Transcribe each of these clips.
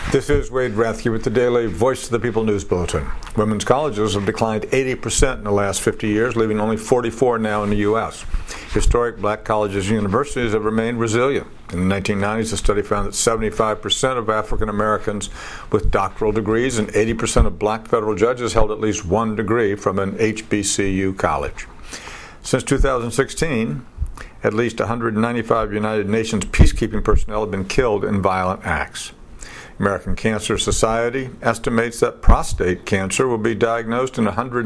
This is Wade Rathke with the daily Voice of the People News Bulletin. Women's colleges have declined 80% in the last 50 years, leaving only 44 now in the U.S. Historic black colleges and universities have remained resilient. In the 1990s, a study found that 75% of African Americans with doctoral degrees and 80% of black federal judges held at least one degree from an HBCU college. Since 2016, at least 195 United Nations peacekeeping personnel have been killed in violent acts. American Cancer Society estimates that prostate cancer will be diagnosed in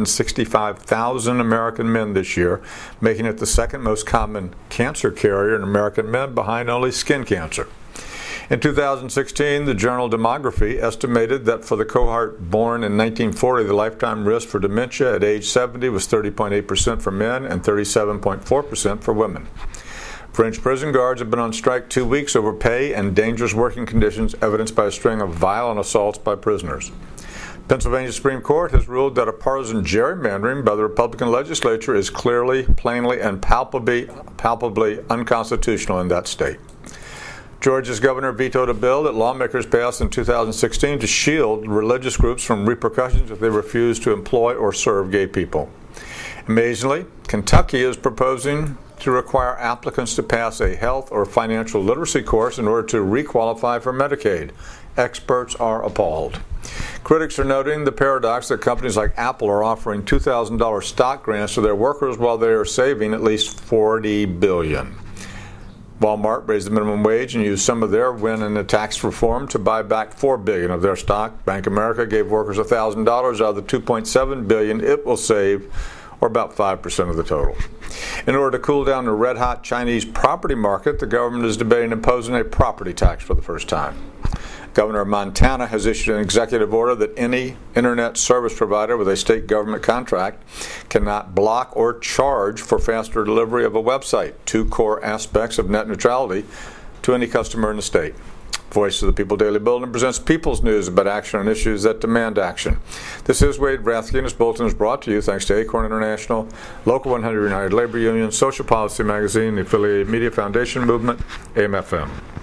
165,000 American men this year, making it the second most common cancer carrier in American men, behind only skin cancer. In 2016, the journal Demography estimated that for the cohort born in 1940, the lifetime risk for dementia at age 70 was 30.8% for men and 37.4% for women. French prison guards have been on strike 2 weeks over pay and dangerous working conditions, evidenced by a string of violent assaults by prisoners. Pennsylvania Supreme Court has ruled that a partisan gerrymandering by the Republican legislature is clearly, plainly, and palpably unconstitutional in that state. Georgia's governor vetoed a bill that lawmakers passed in 2016 to shield religious groups from repercussions if they refuse to employ or serve gay people. Amazingly, Kentucky is proposing to require applicants to pass a health or financial literacy course in order to requalify for Medicaid. Experts are appalled. Critics are noting the paradox that companies like Apple are offering $2,000 stock grants to their workers while they are saving at least $40 billion. Walmart raised the minimum wage and used some of their win in the tax reform to buy back $4 billion of their stock. Bank of America gave workers $1,000 out of the $2.7 billion it will save, or about 5% of the total. In order to cool down the red-hot Chinese property market, the government is debating imposing a property tax for the first time. Governor of Montana has issued an executive order that any internet service provider with a state government contract cannot block or charge for faster delivery of a website, two core aspects of net neutrality, to any customer in the state. Voice of the People Daily Bulletin presents people's news about action on issues that demand action. This is Wade Rathke, and this bulletin is brought to you thanks to Acorn International, Local 100 United Labor Union, Social Policy Magazine, the Affiliated Media Foundation Movement, AM/FM.